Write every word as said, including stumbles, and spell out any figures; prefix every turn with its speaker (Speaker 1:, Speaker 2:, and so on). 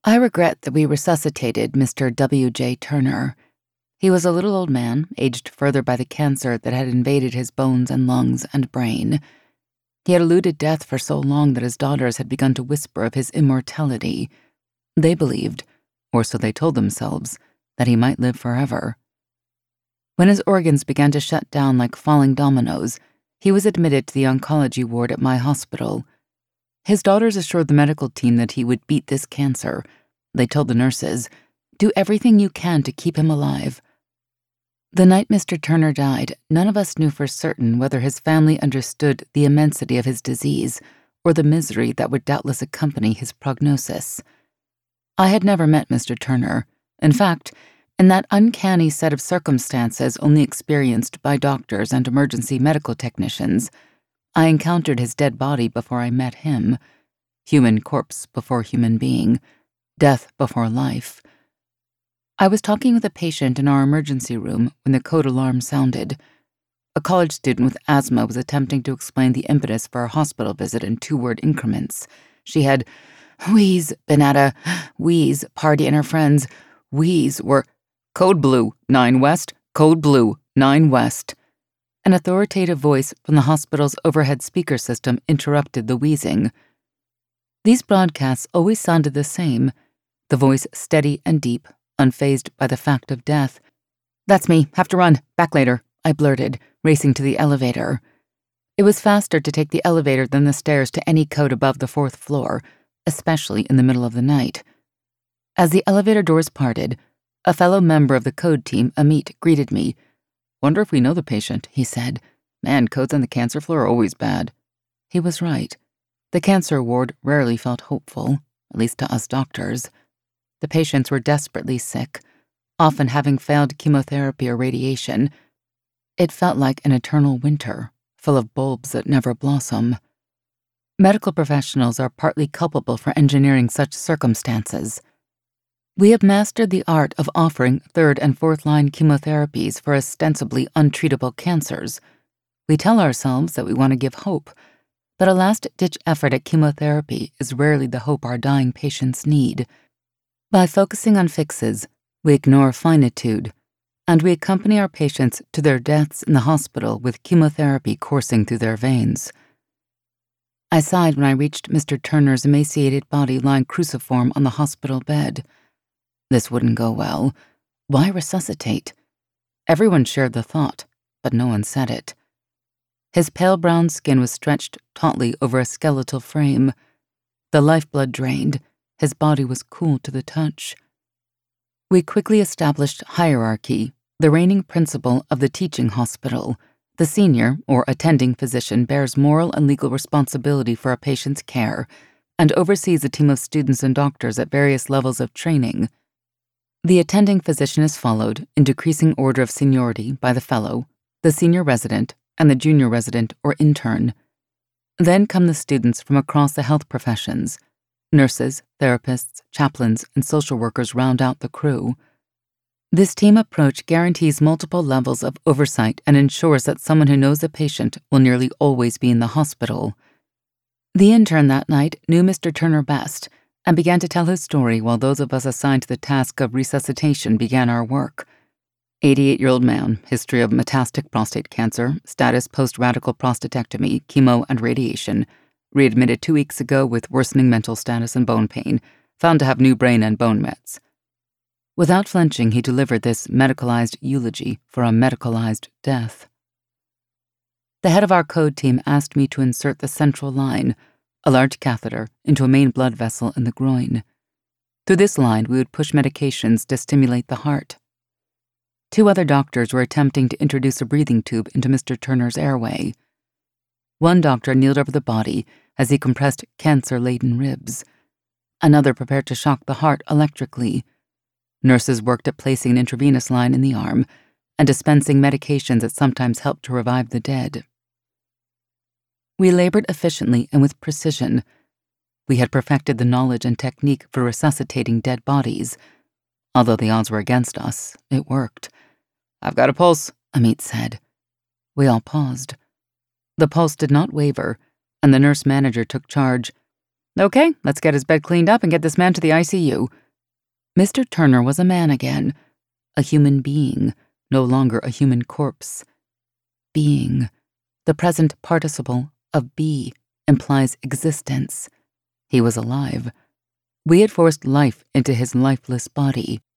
Speaker 1: I regret that we resuscitated Mister W J Turner. He was a little old man, aged further by the cancer that had invaded his bones and lungs and brain. He had eluded death for so long that his daughters had begun to whisper of his immortality. They believed, or so they told themselves, that he might live forever. When his organs began to shut down like falling dominoes, he was admitted to the oncology ward at my hospital. His daughters assured the medical team that he would beat this cancer. They told the nurses, "Do everything you can to keep him alive." The night Mister Turner died, none of us knew for certain whether his family understood the immensity of his disease or the misery that would doubtless accompany his prognosis. I had never met Mister Turner. In fact, in that uncanny set of circumstances only experienced by doctors and emergency medical technicians, I encountered his dead body before I met him. Human corpse before human being. Death before life. I was talking with a patient in our emergency room when the code alarm sounded. A college student with asthma was attempting to explain the impetus for our hospital visit in two-word increments. She had wheeze, been at a wheeze party and her friends wheeze were code blue, nine west, code blue, nine west. An authoritative voice from the hospital's overhead speaker system interrupted the wheezing. These broadcasts always sounded the same, the voice steady and deep, unfazed by the fact of death. "That's me, have to run, back later," I blurted, racing to the elevator. It was faster to take the elevator than the stairs to any code above the fourth floor, especially in the middle of the night. As the elevator doors parted, a fellow member of the code team, Amit, greeted me. "Wonder if we know the patient," he said. "Man, codes on the cancer floor are always bad." He was right. The cancer ward rarely felt hopeful, at least to us doctors. The patients were desperately sick, often having failed chemotherapy or radiation. It felt like an eternal winter, full of bulbs that never blossom. Medical professionals are partly culpable for engineering such circumstances. We have mastered the art of offering third and fourth line chemotherapies for ostensibly untreatable cancers. We tell ourselves that we want to give hope, but a last-ditch effort at chemotherapy is rarely the hope our dying patients need. By focusing on fixes, we ignore finitude, and we accompany our patients to their deaths in the hospital with chemotherapy coursing through their veins. I sighed when I reached Mister Turner's emaciated body lying cruciform on the hospital bed. This wouldn't go well. Why resuscitate? Everyone shared the thought, but no one said it. His pale brown skin was stretched tautly over a skeletal frame. The lifeblood drained. His body was cool to the touch. We quickly established hierarchy, the reigning principle of the teaching hospital. The senior, or attending physician, bears moral and legal responsibility for a patient's care and oversees a team of students and doctors at various levels of training. The attending physician is followed, in decreasing order of seniority, by the fellow, the senior resident, and the junior resident or intern. Then come the students from across the health professions. Nurses, therapists, chaplains, and social workers round out the crew. This team approach guarantees multiple levels of oversight and ensures that someone who knows a patient will nearly always be in the hospital. The intern that night knew Mister Turner best and began to tell his story while those of us assigned to the task of resuscitation began our work. eighty-eight-year-old man, history of metastatic prostate cancer, status post-radical prostatectomy, chemo and radiation, readmitted two weeks ago with worsening mental status and bone pain, found to have new brain and bone mets. Without flinching, he delivered this medicalized eulogy for a medicalized death. The head of our code team asked me to insert the central line, a large catheter, into a main blood vessel in the groin. Through this line, we would push medications to stimulate the heart. Two other doctors were attempting to introduce a breathing tube into Mister Turner's airway. One doctor kneeled over the body as he compressed cancer-laden ribs. Another prepared to shock the heart electrically. Nurses worked at placing an intravenous line in the arm and dispensing medications that sometimes helped to revive the dead. We labored efficiently and with precision. We had perfected the knowledge and technique for resuscitating dead bodies. Although the odds were against us, it worked. "I've got a pulse," Amit said. We all paused. The pulse did not waver, and the nurse manager took charge. Okay, let's get his bed cleaned up and get this man to the I C U. Mister Turner was a man again, a human being, no longer a human corpse. Being. The present participle of be implies existence. He was alive. We had forced life into his lifeless body.